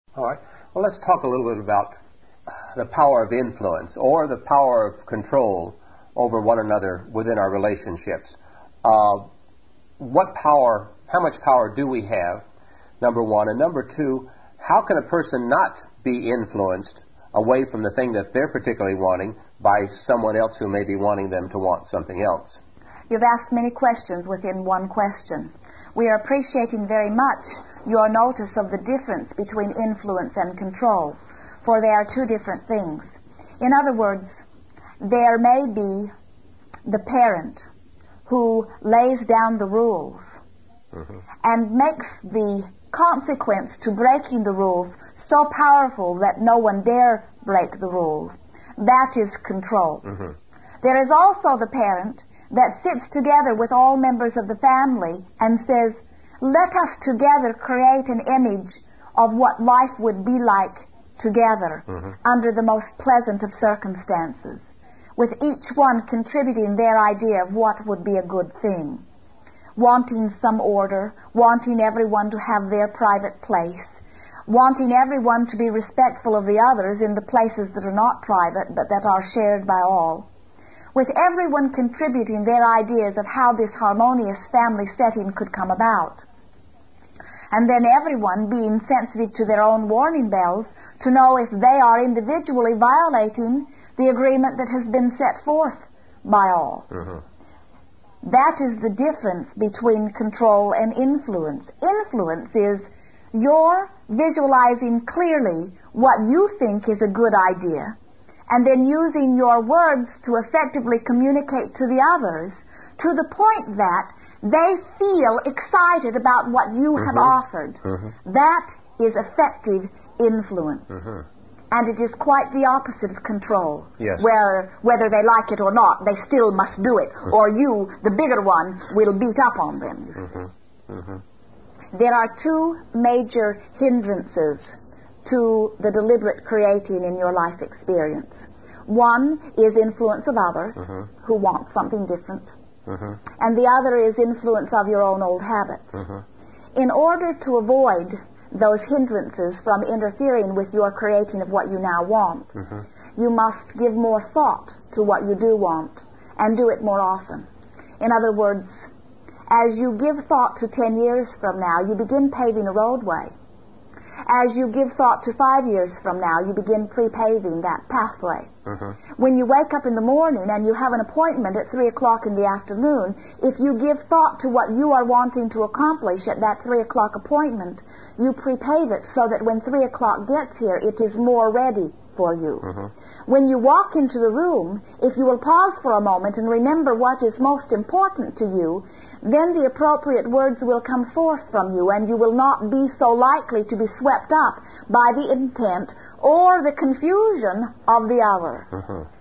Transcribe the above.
All right. Well, let's talk a little bit about the power of influence or the power of control over one another within our relationships. What power, how much power do we have, number one? And number two, how can a person not be influenced away from the thing that they're particularly wanting by someone else who may be wanting them to want something else? You've asked many questions within one question. We are appreciating very much your notice of the difference between influence and control, for they are two different things. In other words, there may be the parent who lays down the rules and makes the consequence to breaking the rules so powerful that no one dare break the rules. That is control. There is also the parent that sits together with all members of the family and says, let us together create an image of what life would be like together under the most pleasant of circumstances, with each one contributing their idea of what would be a good thing, wanting some order, wanting everyone to have their private place, wanting everyone to be respectful of the others in the places that are not private but that are shared by all, with everyone contributing their ideas of how this harmonious family setting could come about. And then everyone being sensitive to their own warning bells to know if they are individually violating the agreement that has been set forth by all. That is the difference between control and influence. Influence is your visualizing clearly what you think is a good idea, and then using your words to effectively communicate to the others to the point that they feel excited about what you have offered. That is effective influence. And it is quite the opposite of control. Yes. Where, whether they like it or not, they still must do it, or you, the bigger one, will beat up on them, you see. There are two major hindrances to the deliberate creating in your life experience. One is influence of others who want something different. And the other is influence of your own old habits. In order to avoid those hindrances from interfering with your creating of what you now want, you must give more thought to what you do want and do it more often. In other words, as you give thought to 10 years from now, you begin paving a roadway. As you give thought to 5 years from now, you begin pre-paving that pathway. When you wake up in the morning and you have an appointment at 3 o'clock in the afternoon, if you give thought to what you are wanting to accomplish at that 3 o'clock appointment, you pre-pave it so that when 3 o'clock gets here, it is more ready for you. When you walk into the room, if you will pause for a moment and remember what is most important to you, then the appropriate words will come forth from you, and you will not be so likely to be swept up by the intent or the confusion of the other.